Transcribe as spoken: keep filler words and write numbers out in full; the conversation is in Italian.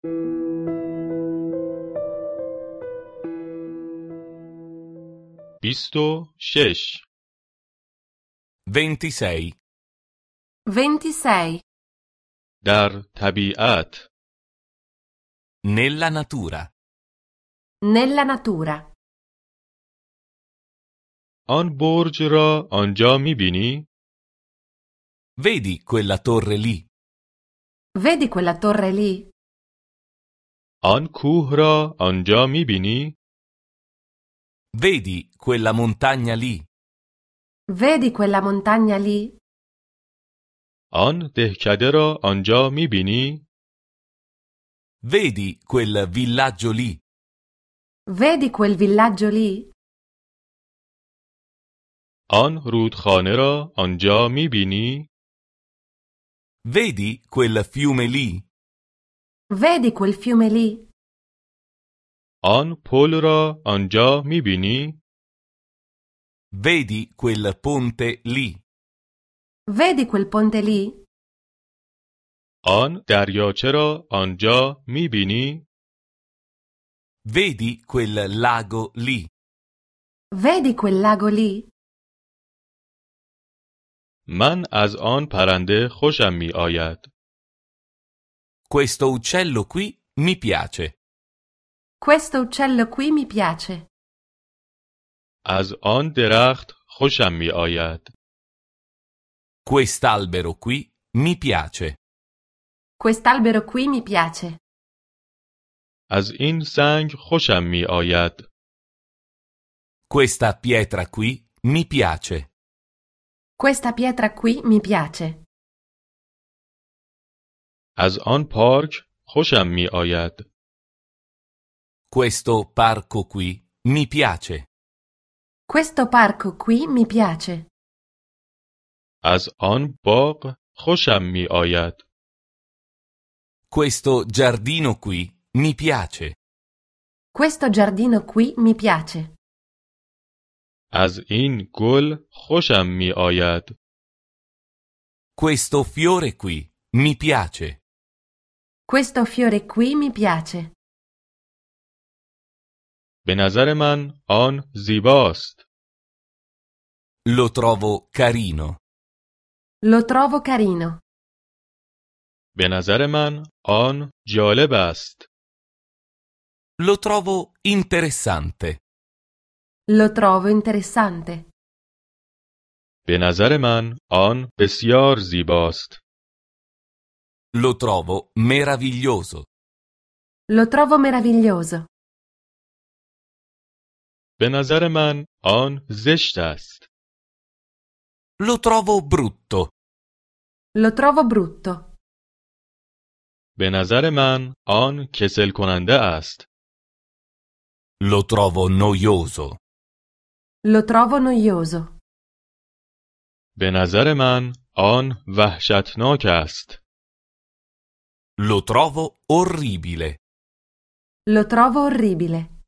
بیست و شش. ventisei. ventisei. در طبیعت. Nella natura. Nella natura. آن برج را آنجا می‌بینی؟ Vedi quella torre lì? Vedi quella torre lì? آن کوه را آنجا می‌بینی؟ Vedi quella montagna lì? Vedi quella montagna lì? آن دهکده را آنجا می‌بینی؟ Vedi quel villaggio lì? Vedi quel villaggio lì? آن رودخانه را آنجا می‌بینی؟ Vedi quel fiume lì? Vedi quel fiume lì? آن پل را آنجا می‌بینی؟ Vedi quel ponte lì? Vedi quel ponte lì? آن دریاچه را آنجا می‌بینی؟ Vedi quel lago lì? Vedi quel lago lì? من از آن پرنده خوشم می‌آید. Questo uccello qui mi piace. Questo uccello qui mi piace. از آن درخت خوشم می‌آید. Quest'albero qui mi piace. Quest'albero qui mi piace. از این سنگ خوشم می‌آید. Questa pietra qui mi piace. Questa pietra qui mi piace. از آن پارک خوشم می‌آید. Questo parco qui mi piace. Questo parco qui mi piace. از آن باغ خوشم می‌آید. Questo giardino qui mi piace. Questo giardino qui mi piace. از این گل خوشم می‌آید. Questo fiore qui mi piace. Questo fiore qui mi piace. به نظر من آن زیباست. Lo trovo carino. Lo trovo carino. به نظر من آن جالب است. Lo trovo interessante. Lo trovo interessante. به نظر من آن بسیار زیباست. Lo trovo meraviglioso. Lo trovo meraviglioso. به نظر من آن زشت است. Lo trovo brutto. Lo trovo brutto. به نظر من آن کسل کننده است. Lo trovo noioso. Lo trovo noioso. به نظر من آن وحشتناک است. Lo trovo orribile. Lo trovo orribile.